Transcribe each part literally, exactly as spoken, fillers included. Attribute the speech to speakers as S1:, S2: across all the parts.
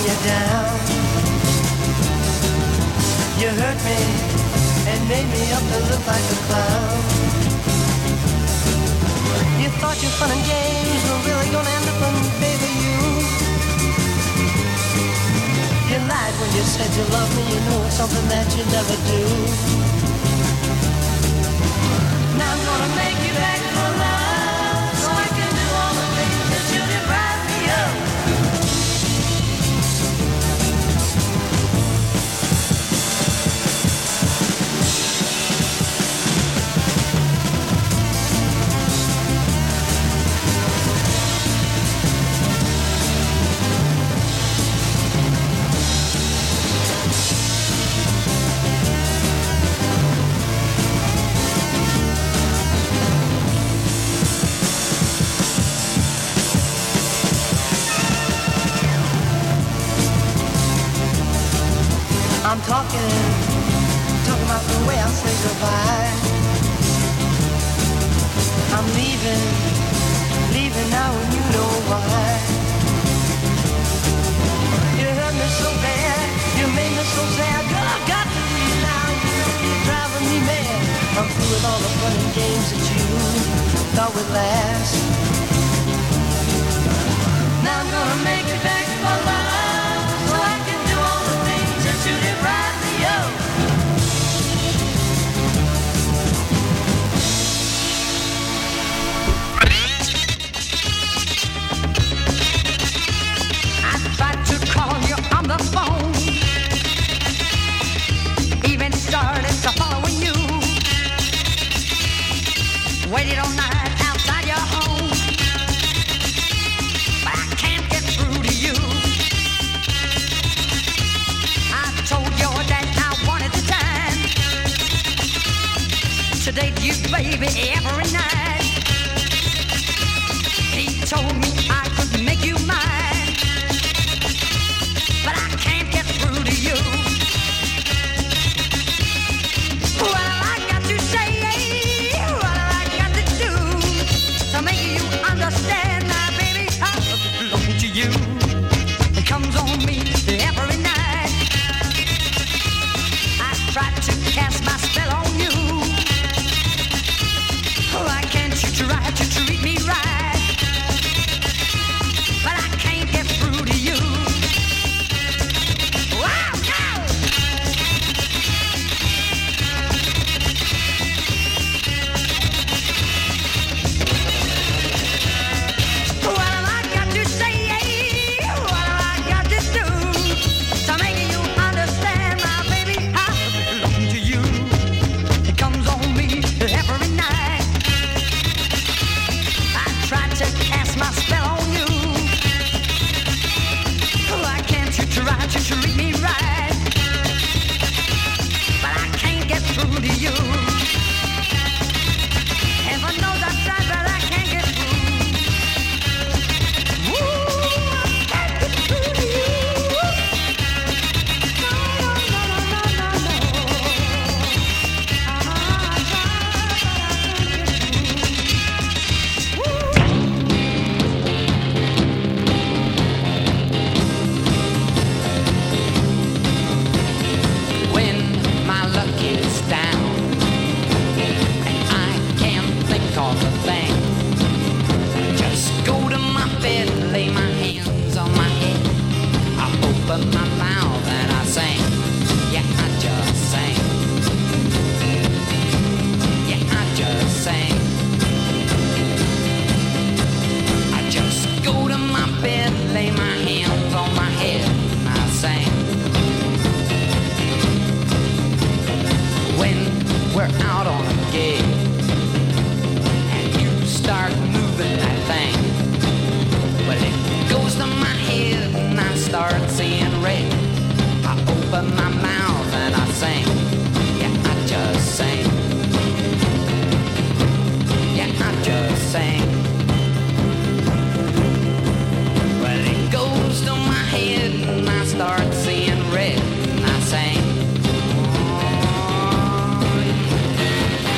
S1: you down. You hurt me and made me up to look like a clown. You thought your fun and games were really gonna end up in favor you. You lied when you said you loved me, you know it's something that you never do. Now I'm gonna make you back for love, so I can do all the things that you deprive me of. I'm talking, talking about the way I say goodbye. I'm leaving, leaving now and you know why. You hurt me so bad, you made me so sad. Girl, I've got to leave now, you're driving me mad. I'm through with all the fun and games that you thought would last. Now I'm gonna make it back for love, so I can do all the things that you deprive me of.
S2: I tried to call you on the phone, even started to following you. Waited all night outside your home, but I can't get through to you. I told your dad I wanted the time to date you, baby, every night. He told me I could make you mine, but I can't get through to you. Well, I got to say, what I got to do to make you understand, my baby, I belong to you. It comes on me every night. I try to cast my spell on you. Why can't you try to treat me right? But I can't get through to you. Wow, no! What have I got to say? What have I got to do to make you understand, my baby? I belong to you. It comes on me every night. I try to cast my spell on you. Why can't you try to treat me right? But I can't get through to you. Heaven knows I tried, but I can't get through. Ooh, I can't get through to you. No, no, no, no, no, no, no. I tried, but I can't get through. When my luck is down and I can't think of a thing, just go to my bed, lay my hands on my head. I open my mouth and I sing. Yeah, I just sing. Yeah, I just sing. I just go to my bed, lay my hands on my head, and I sing. When we're out on a gig and you start moving that thing, well, it goes to my head and I start seeing red. I open my mouth and I sing. Yeah, I just sing. Yeah, I just sing. Well, it goes to my head and I start seeing red and I sing. Oh, yeah.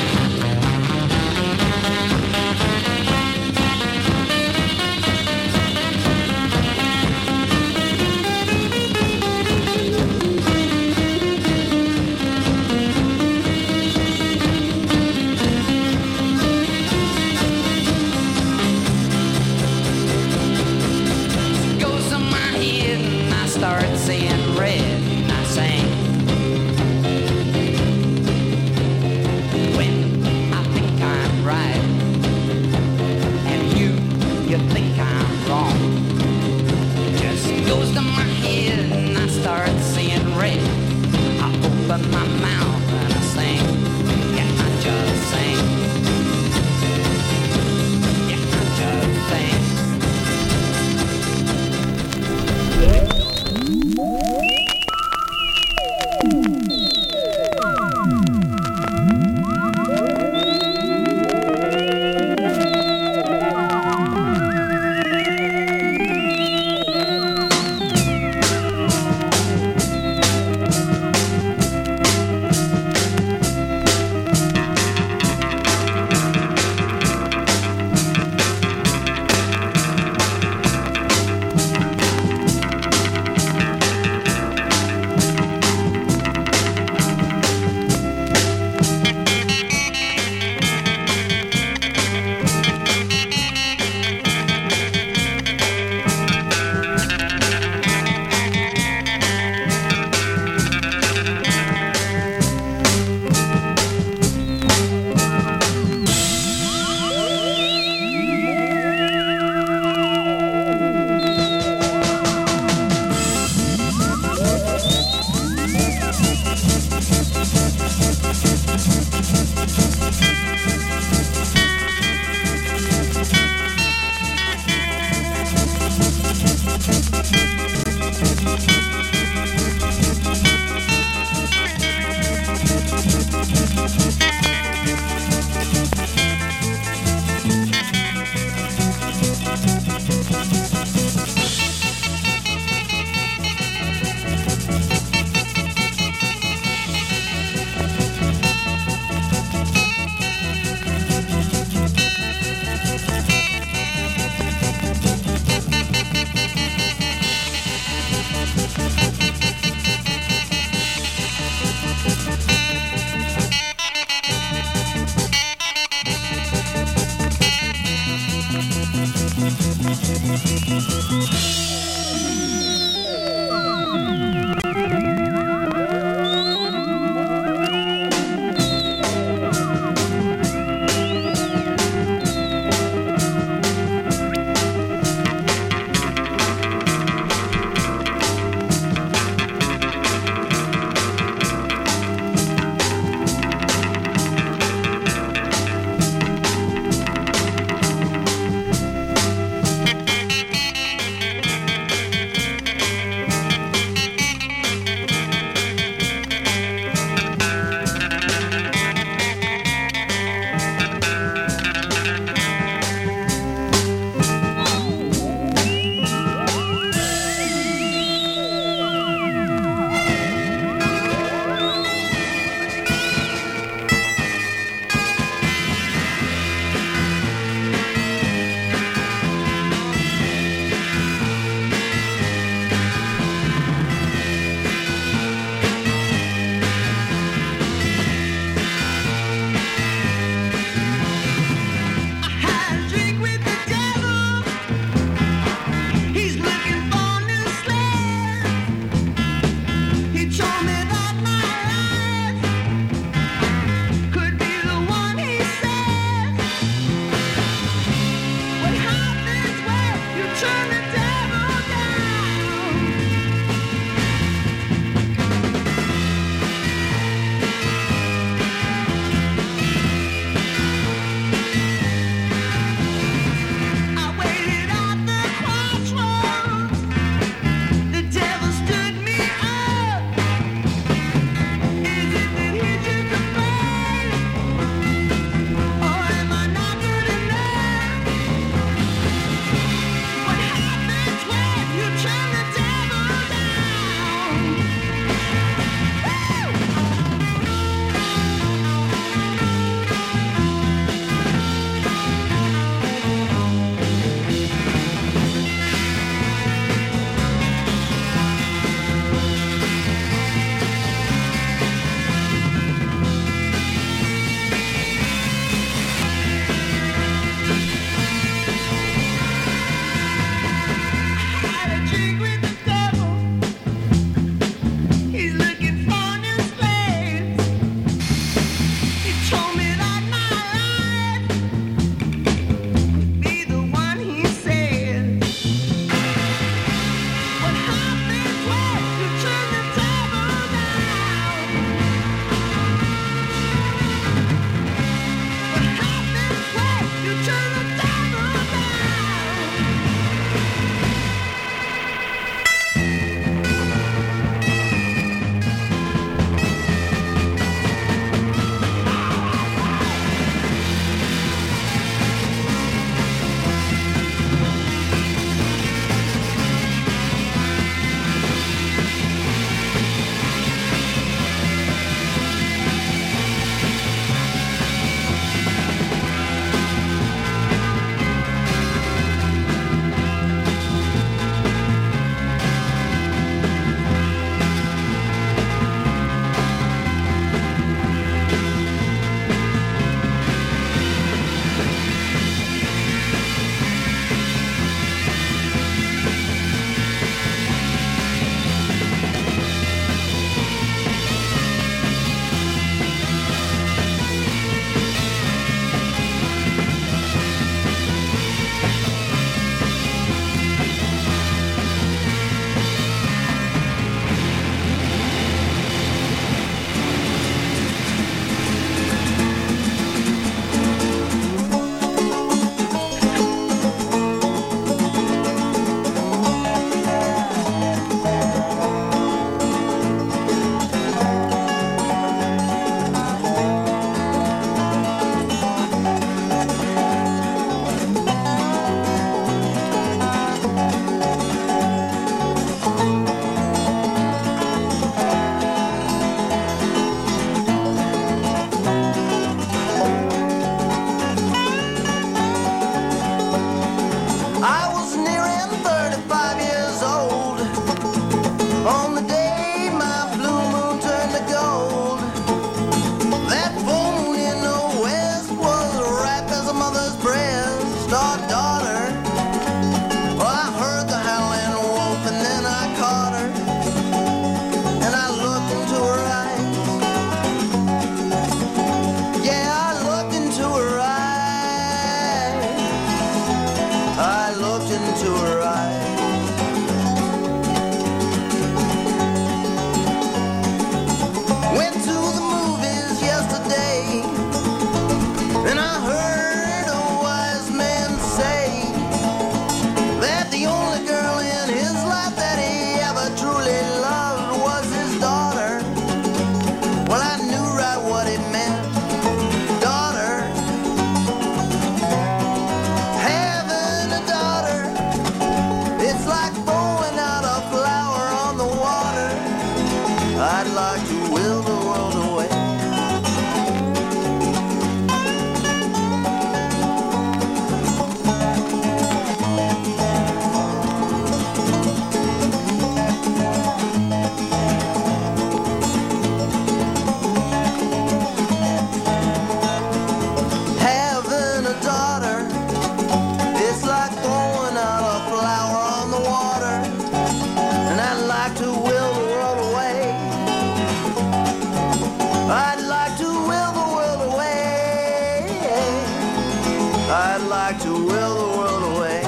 S1: like to will the world away.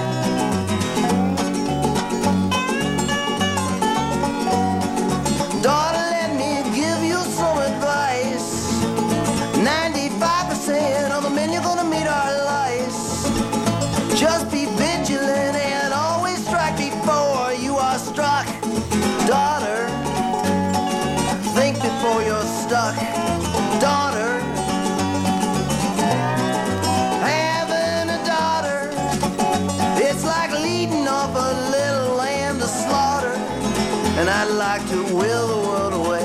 S1: Daughter, let me give you some advice. ninety-five percent of the men you're gonna meet are lice. Just be vigilant and always strike before you are struck. Daughter, think before you're stuck. Daughter, having a daughter, it's like leading off a little lamb to slaughter. And I'd like to will the world away.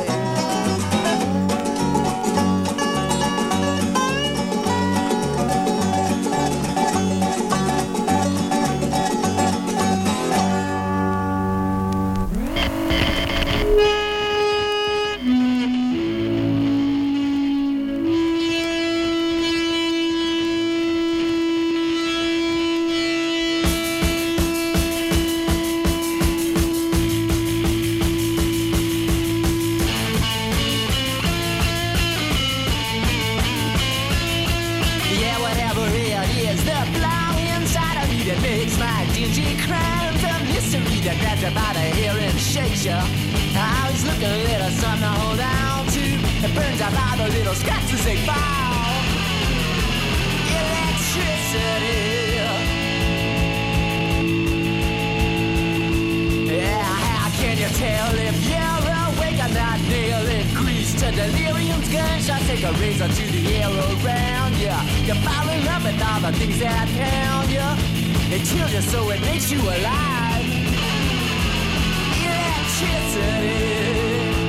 S2: By the hair and shakes you. I was looking a little something to hold on to. It burns out all the little scratches they fall. Electricity. Yeah, how can you tell if you're awake or not? Nailing grease to delirium's gunshots. Take a razor to the air around you. You're falling up with all the things that pound you. It kills you so it makes you alive. Electricity.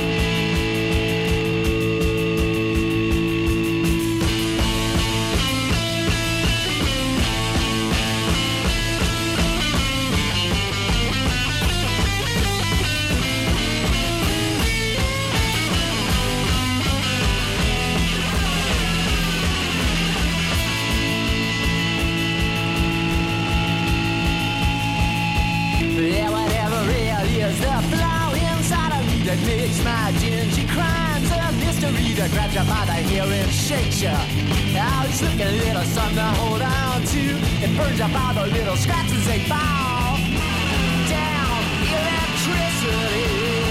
S2: Yeah, whatever really is the flow inside of me that makes my dingy crimes a mystery that grabs you by the hair and shakes you. Always looking a little something to hold on to. It burns up all the little scratches they fall down. Electricity.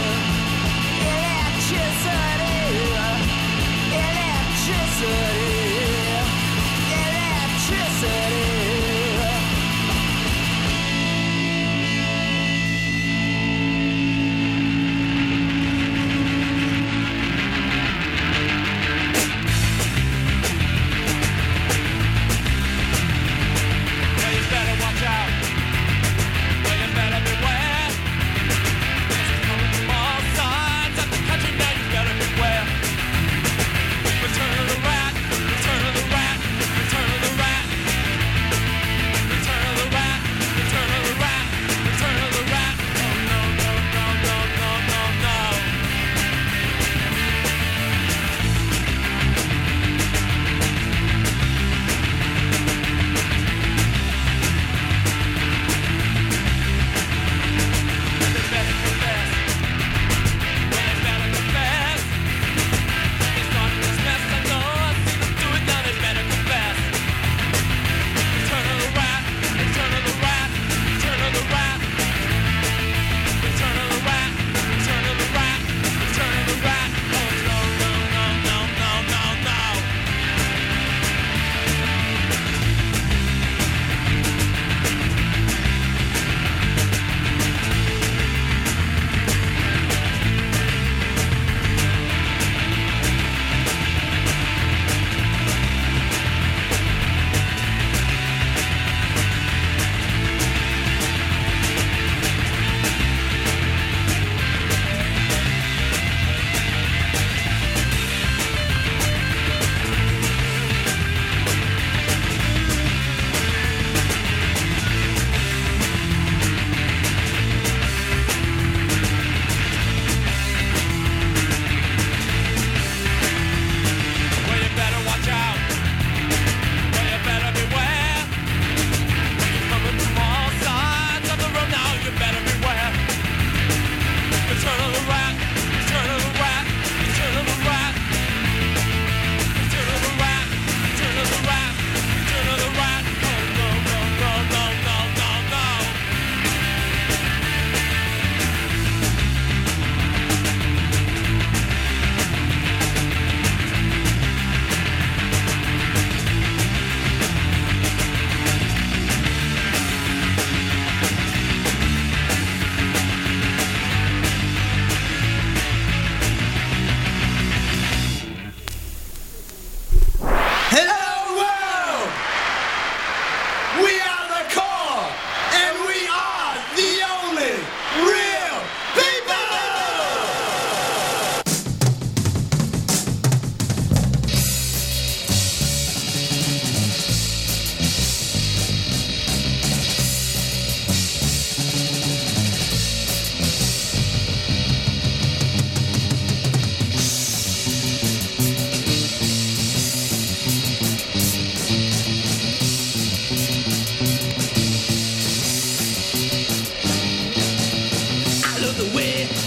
S2: Electricity. Electricity. Electricity.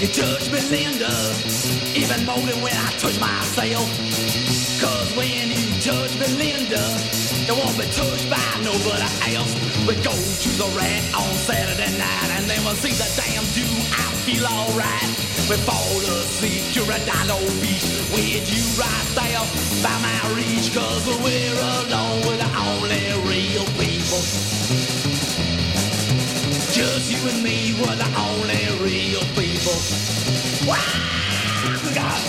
S3: touch me, Linda, even more than when I touch myself. Cause when you touch me, Linda, you won't be touched by nobody else. We go to the Rat on Saturday night, and then we'll see the damn do I feel alright. We fall asleep to a dollar beach with you right there by my reach. Cause we're alone with the only real people. Just you and me were the only real people. Wow, God.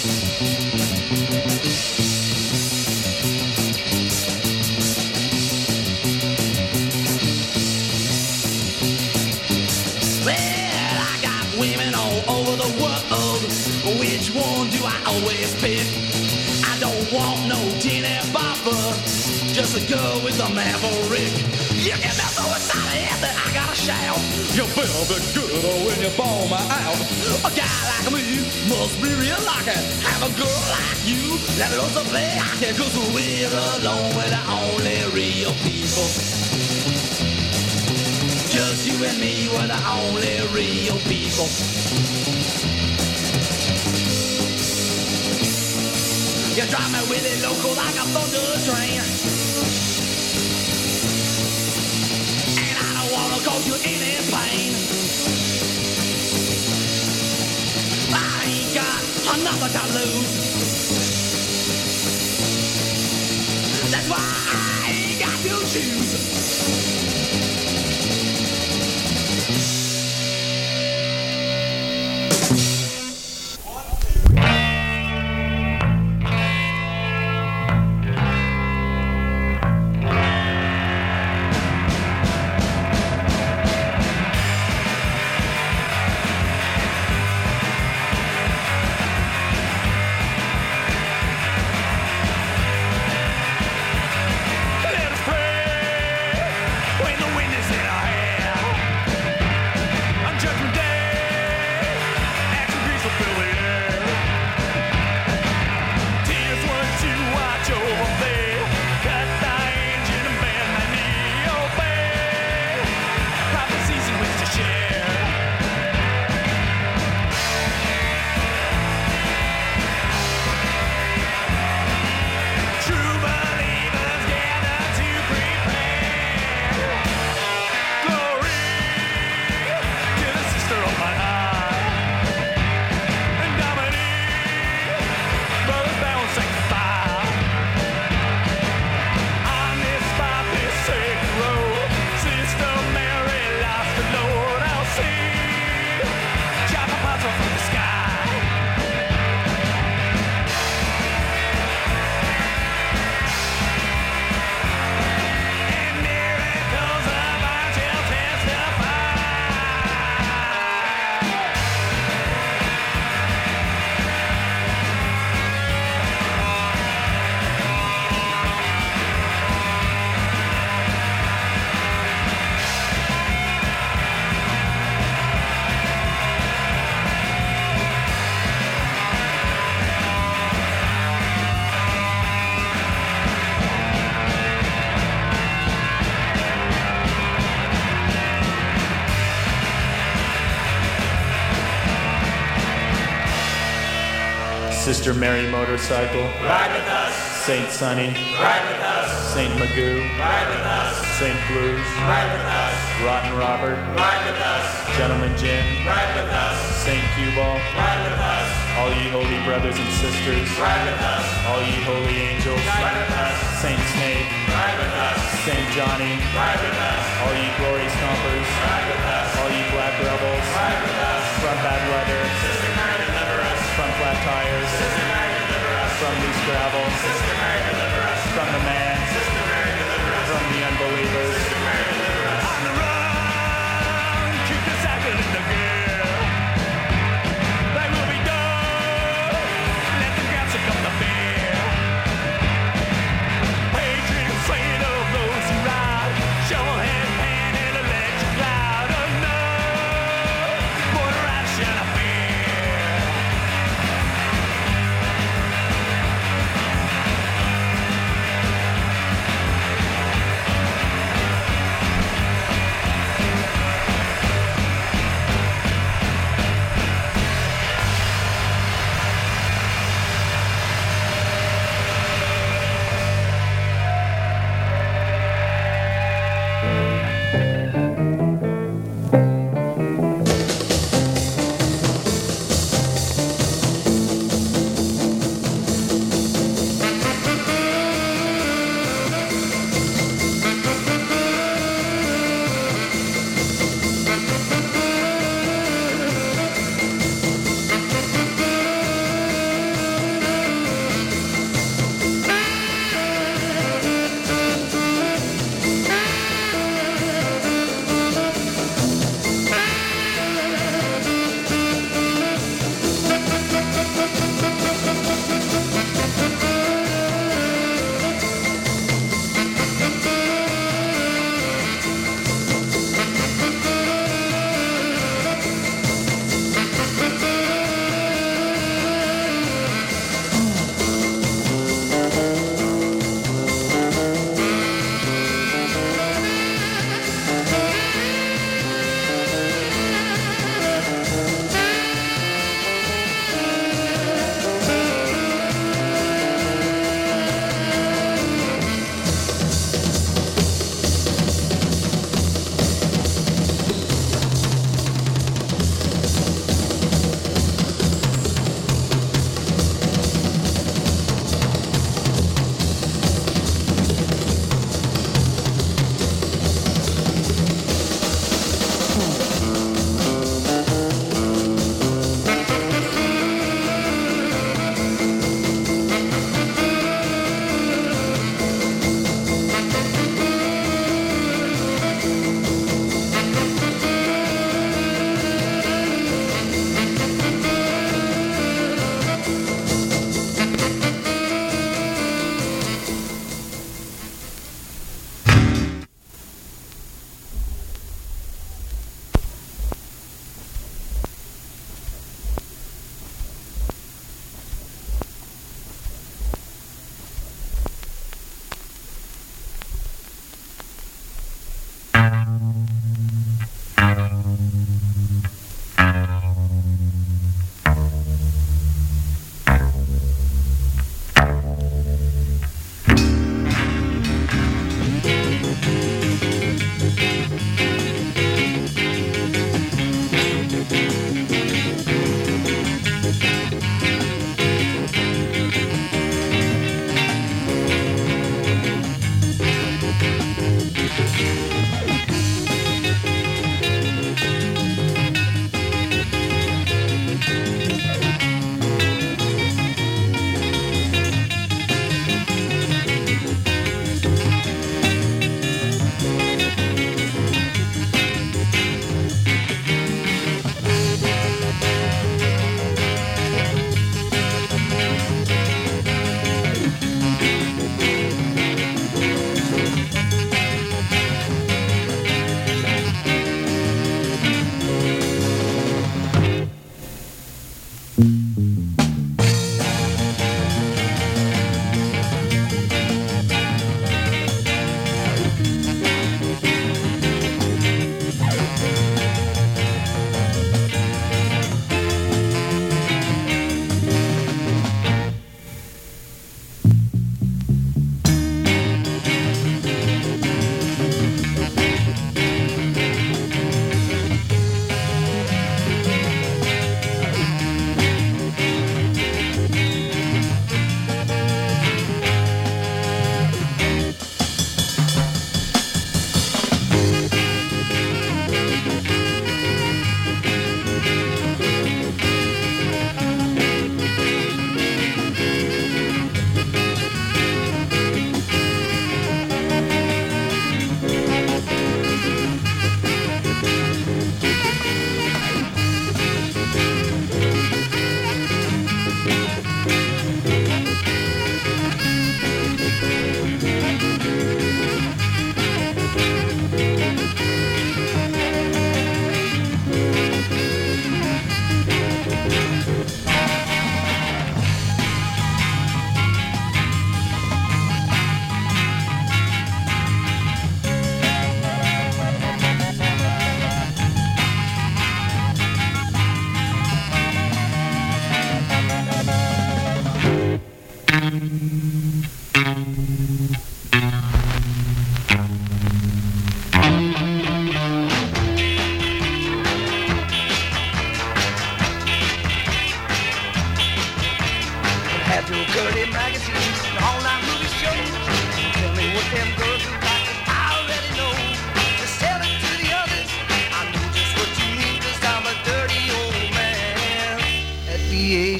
S3: Well, I got women all over the world. Which one do I always pick? I don't want no Jenny Bopper, just a girl with a maverick. You get me so excited that I gotta shout. You feel the good when you ball me out. A guy like me must be real lucky. Have a girl like you that loves to play hockey. Cause we're alone with the only real people. Just you and me were the only real people. You drive me really local like a thunder train. And I don't wanna cause you any pain. I ain't got nothing to lose. That's why I ain't got to choose.
S4: Sister Mary Motorcycle,
S5: ride with us.
S4: Saint Sunny,
S5: ride with us.
S4: Saint Magoo,
S5: ride with us.
S4: Saint Blues,
S5: ride with us.
S4: Rotten Robert,
S5: ride with us.
S4: Gentleman Jim,
S5: ride with us.
S4: Saint Cuball,
S5: ride with us.
S4: all ye holy brothers and sisters,
S5: ride with us.
S4: all ye holy angels,
S5: ride with us.
S4: Saint Snake,
S5: ride with us.
S4: Saint Johnny,
S5: ride with us.
S4: all ye glory stompers,
S5: ride with us.
S4: all ye black rebels,
S5: ride with us.
S4: from bad weather,
S5: Sister Mary deliver us.
S4: from flat tires,
S5: Sister Mary deliver us.
S4: from loose gravel,
S5: Sister Mary deliver us.
S4: from the man,
S5: Sister Mary deliver us.
S4: from the unbelievers.
S5: Sister Mary deliver us.
S3: On the run, keep the cycle in the gear. They will be done. Let the gas succumb to fear. Patron saint of those who ride, shovel head pain in electric cloud. Enough for the ration of fear.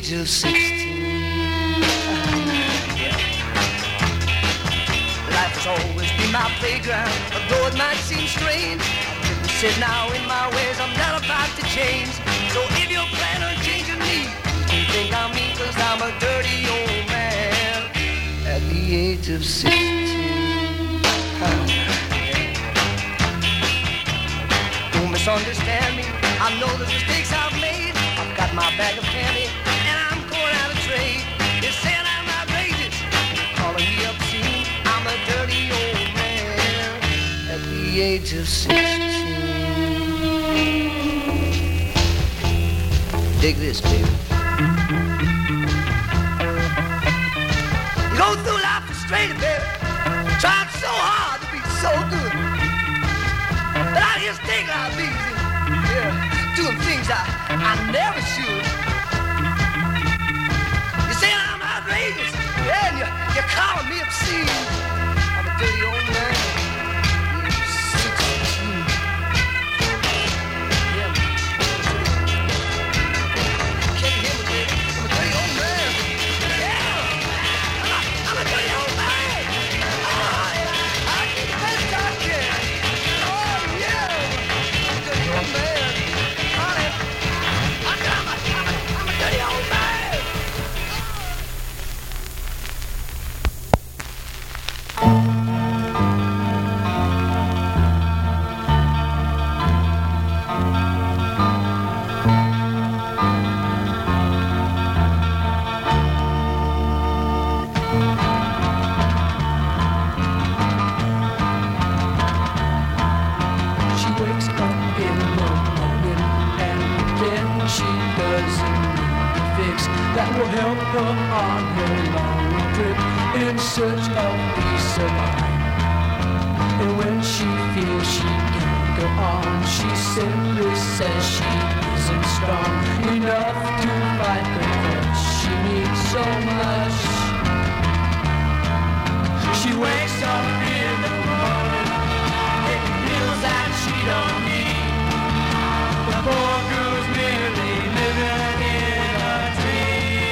S1: age of sixteen. Yeah. Life has always been my playground, although it might seem strange. I've been set now in my ways, I'm not about to change. So if you're planning on changing me, don't think I'm mean, cause I'm a dirty old man at the age of sixteen. Uh, yeah. Don't misunderstand me, I know the mistakes I've made. I've got my bag of candy and I'm going out of trade. They're saying I'm outrageous, calling me obscene. I'm a dirty old man at the age of sixteen. Dig this, baby. You go through life frustrated, baby. Trying so hard to be so good, but out here taking out easy. Yeah, doing things I, I never should. You're saying I'm outrageous, yeah, and you're, you're calling me obscene. I'm a dirty old man. sixteen. Yeah, can't you hear me, baby? I'm a dirty old man. Yeah, I'm a, I'm a dirty old man. Oh, yeah, I keep the best I can. Oh, yeah, I'm a dirty old man.
S6: That will help her on her long trip in search of peace of mind. And when she feels she can't go on, she simply says she isn't strong enough to fight the curse she needs so much. She wakes up in the morning, taking pills that she don't need. The poor girl's merely living in a dream.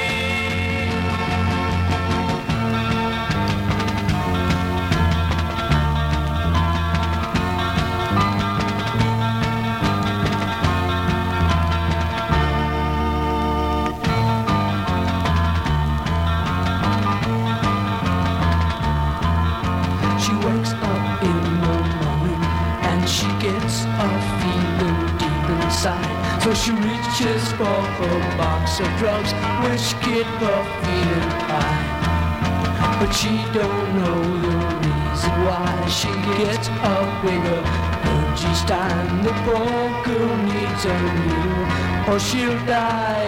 S6: So she reaches for a box of drugs, which get her feeling high. But she don't know the reason why. She gets a bigger urge each time. The poor girl needs a meal or she'll die.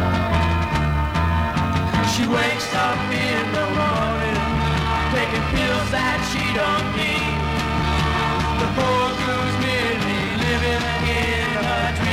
S6: She wakes up in the morning, taking pills that she don't need. The poor girl's merely living in a dream.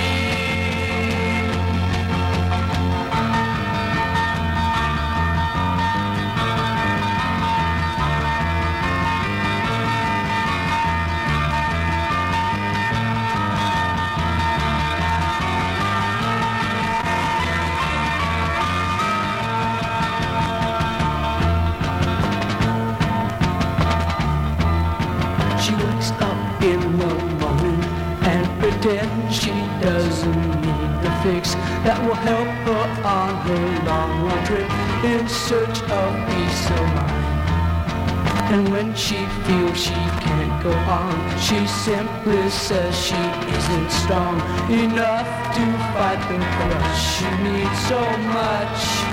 S6: She doesn't need the fix that will help her on her long, long trip in search of peace of mind. And when she feels she can't go on, she simply says she isn't strong enough to fight the crush she needs so much.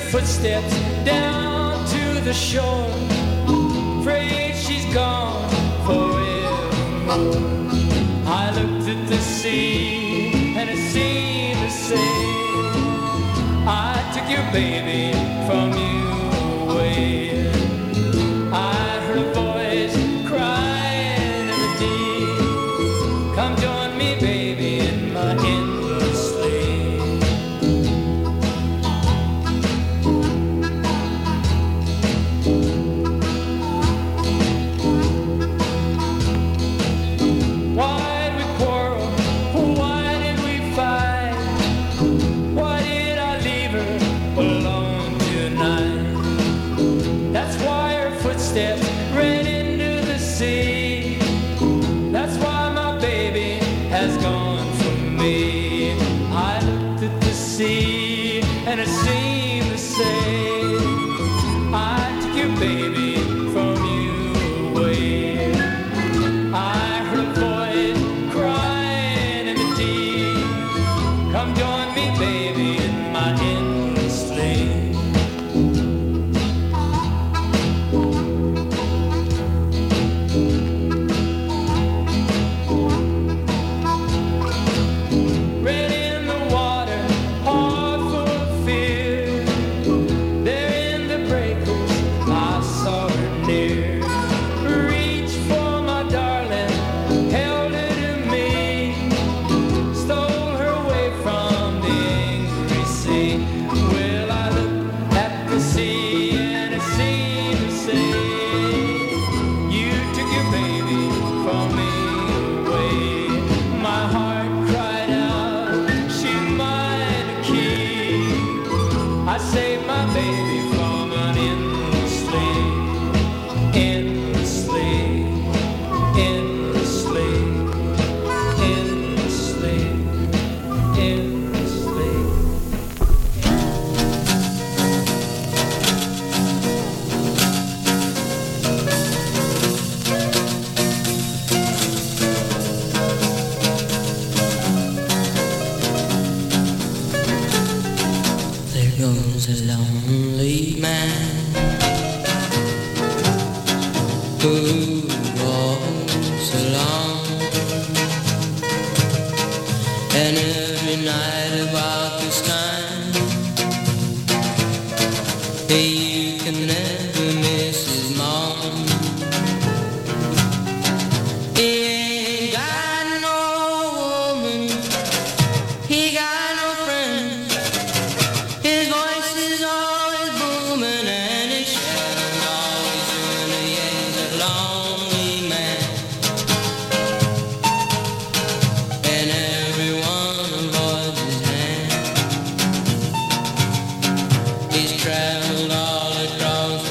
S6: footsteps down to the shore. Afraid she's gone forevermore. I looked at the sea and it seemed to say, I took your baby from you away. I heard a voice crying in the deep, come join me, baby, in my endless sleep. Why did we quarrel? Why did we fight? Why did I leave her alone tonight? That's why her footsteps ran into the sea. That's why my baby has gone from me. I looked at the sea and it seemed to say, I took your baby from you away. I heard a voice crying in the deep, come join me, baby, in my endless sleep. Red in the water, heart full of fear. There in the breakers, I saw her near. Reached for my darling, held her to me, stole her away from the angry sea. Well, I looked at the sea and it seemed to say, you took your baby from me away. My heart cried out, she's mine to keep. I saved my baby from an endless sleep, endless sleep, endless sleep, endless sleep, endless sleep.
S2: There goes a lonely man who walks alone, and every night about this time, you can never miss his moan. He ain't got no woman, he got no friends. His voice is always booming and his shadow's always doing a he's a lonely man. And everyone avoids his hand. He's traveled all across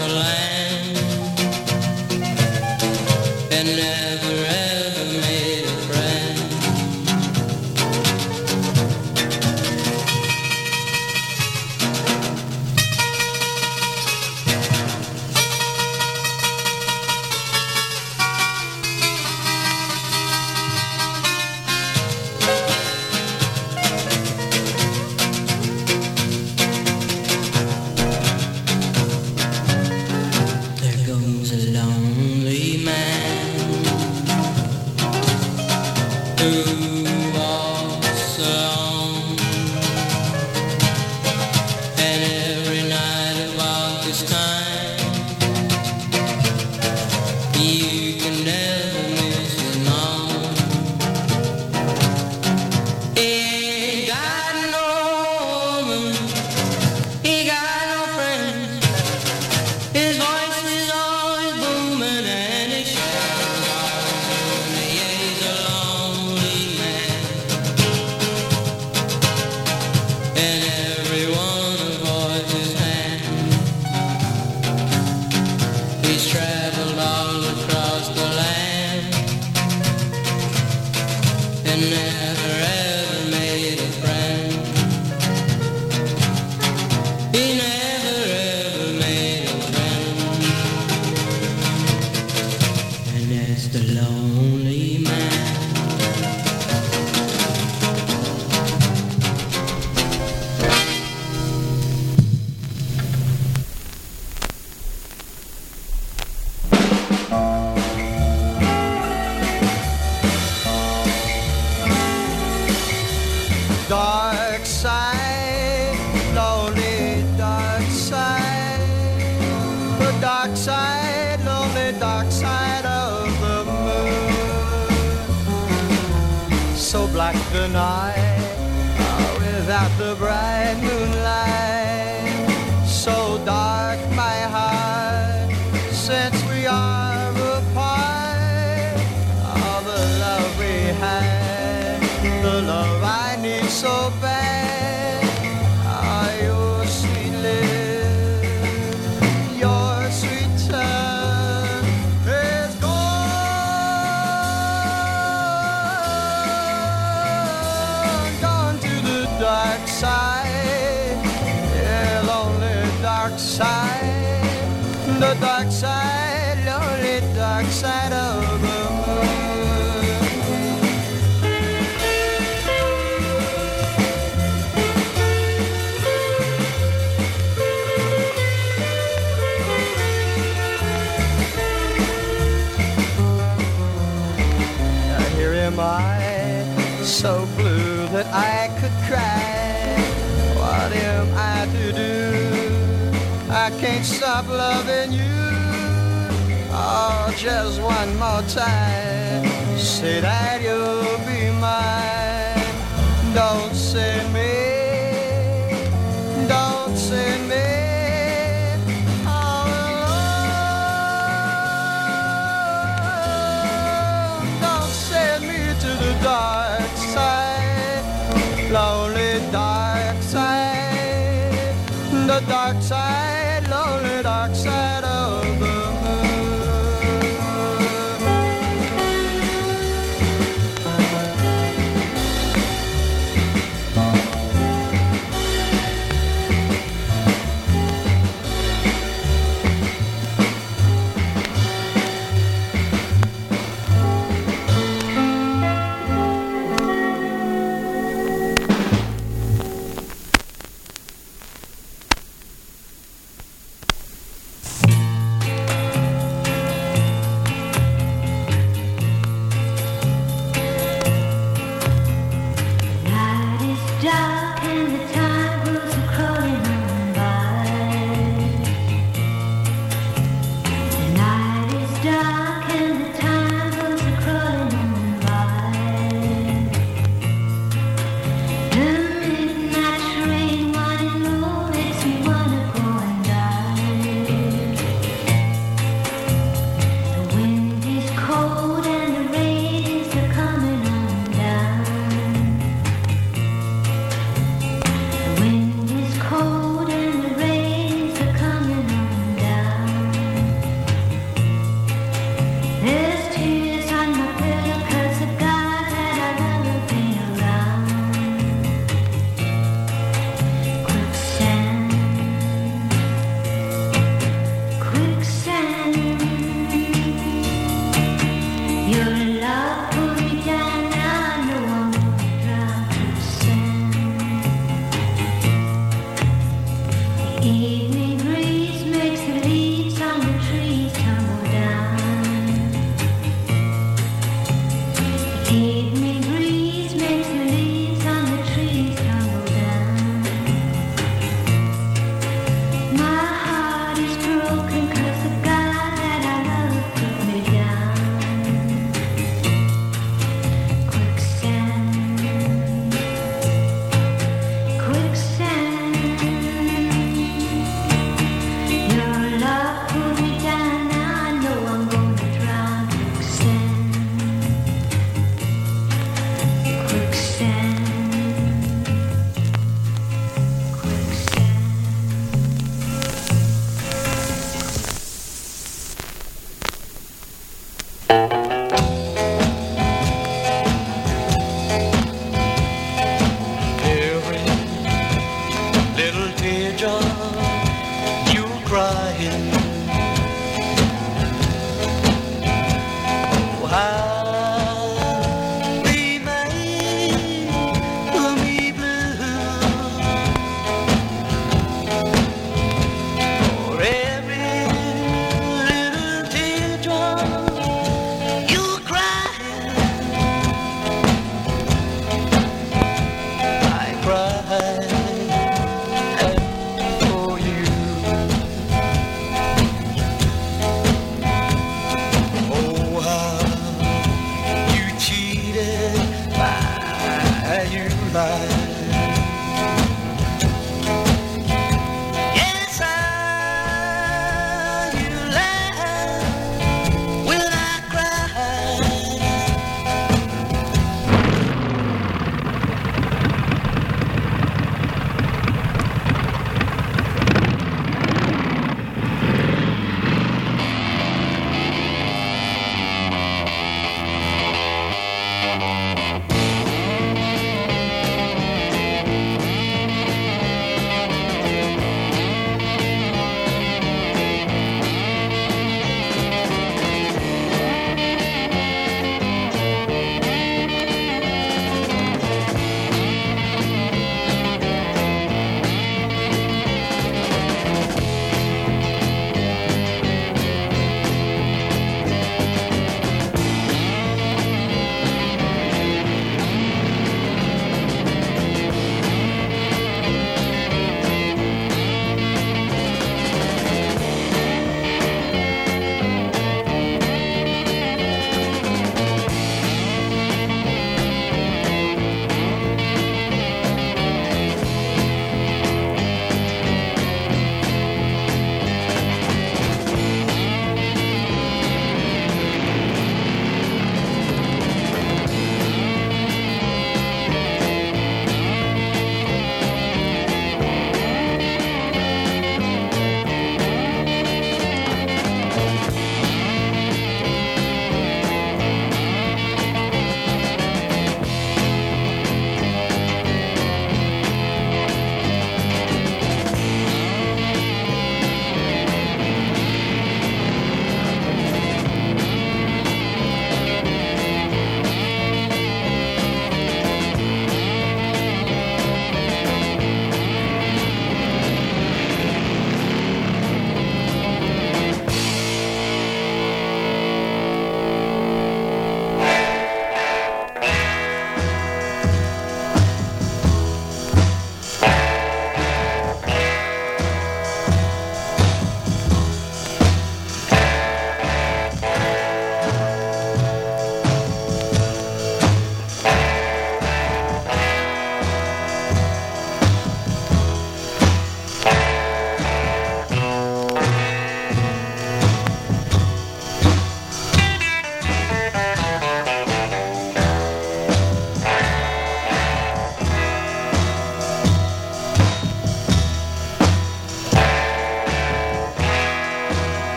S7: like the night uh, without the bright moonlight. So dark my heart since we are apart. All the love we had, the love I need so bad. Ah, your sweet lips, your sweet tongue is gone, gone to the dark side. Yeah, lonely dark side, the dark side, lonely dark side of the moon. Here am I, so blue that I could cry. What am I to do? I can't stop loving you. Oh, just one more time, say that you'll be mine. Don't send me, don't send me all alone. Don't send me to the dark side, lonely dark side, the dark side, lonely dark side of the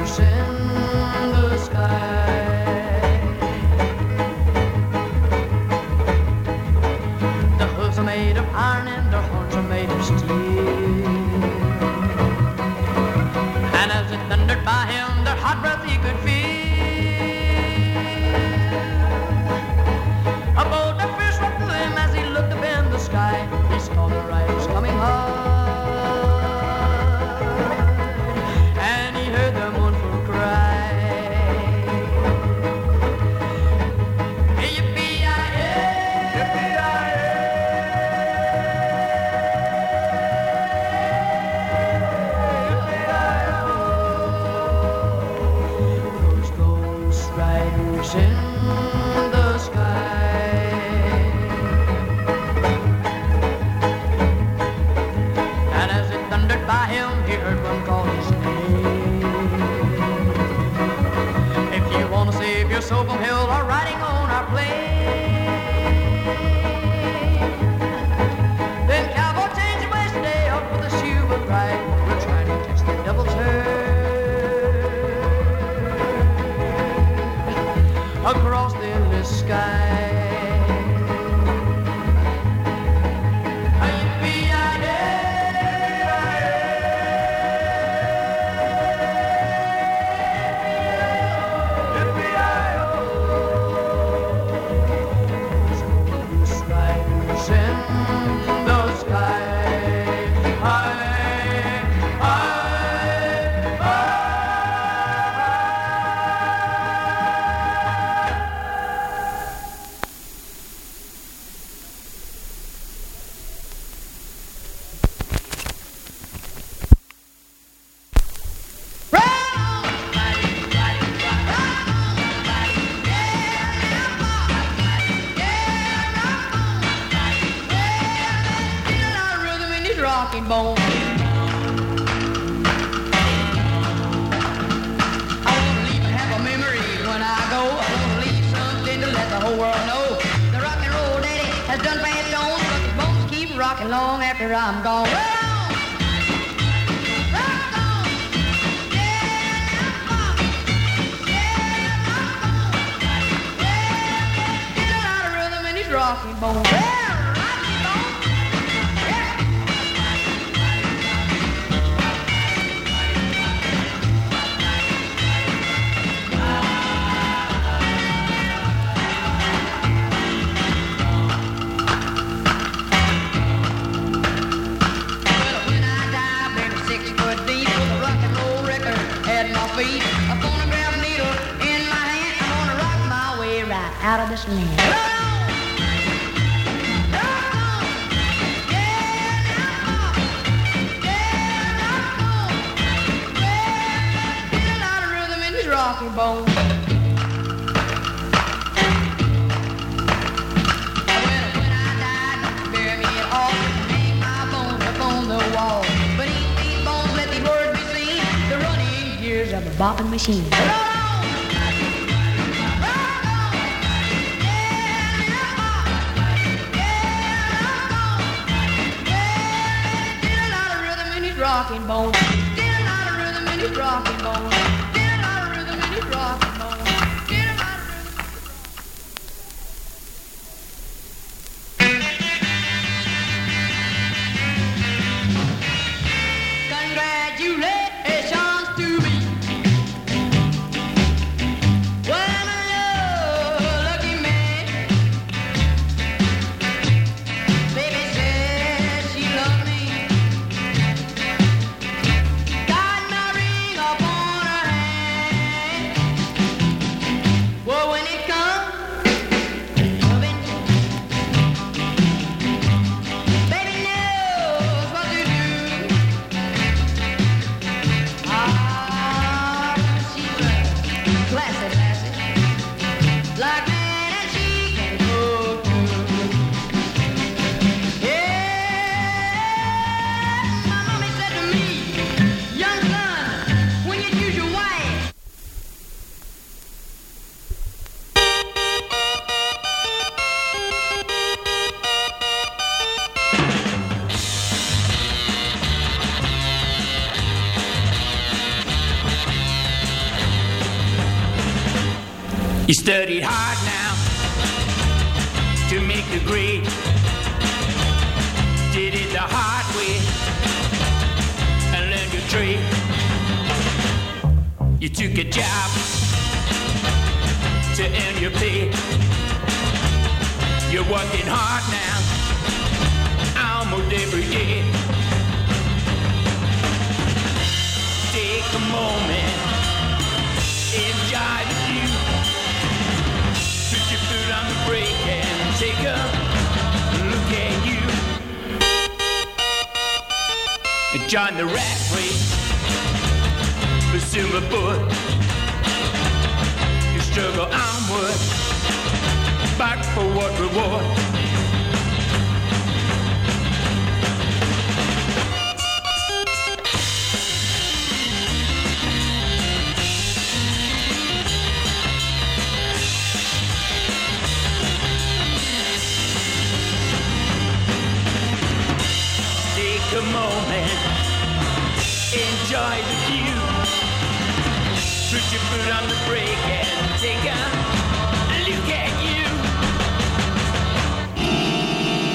S6: in the sky. The hooves are made of iron and their horns are made of steel. And as it thundered by him, their hot breath he could feel. About the fish struck to him as he looked up in the sky. He saw the riders coming hard. So from hill or riding on our plane. Then cowboy change your ways today up with a shoe but right. We're trying to catch the devil's herd across the endless sky. Bone. I wanna leave and have a memory when I go. I wanna leave something to let the whole world know. The rock and roll daddy has done passed on, but the bones keep rocking long after I'm gone. Roll on! Rock on! Yeah, rock on! Yeah, rock on! Yeah, get a lot of rhythm in these rocky bones. Yeah. A phonograph needle in my hand. I'm gonna rock my way right out of this land. Rock on! Rock on! Yeah, rock on! Yeah, rock on! Well, get a lot of rhythm in these rocky bones. Well, when I die, don't bury me at all. Just hang my bones up on the wall. But eat these bones, let these words be seen. The running gears of a bopping machine. Roll on! Rock on! Yeah, rock on! Yeah, rock on! Yeah, get a lot of rhythm in his rocking bones. Get a lot of rhythm in his rocking bones. Get a lot of rhythm in his rocking bones. Get a lot of rhythm. Congratulations to me. Well, I'm a lucky man. Baby says she loves me. Got my ring up on her
S2: You studied hard now to make the grade. Did it the hard way and learned your trade. You took a job to earn your pay. You're working hard now, almost every day. Take a moment, enjoy the view. Put your foot on the brake and take a look at you. Join the rat race, pursue a foot. You struggle onward, back for what reward? Take a moment, enjoy the view. Put your foot on the brake and take a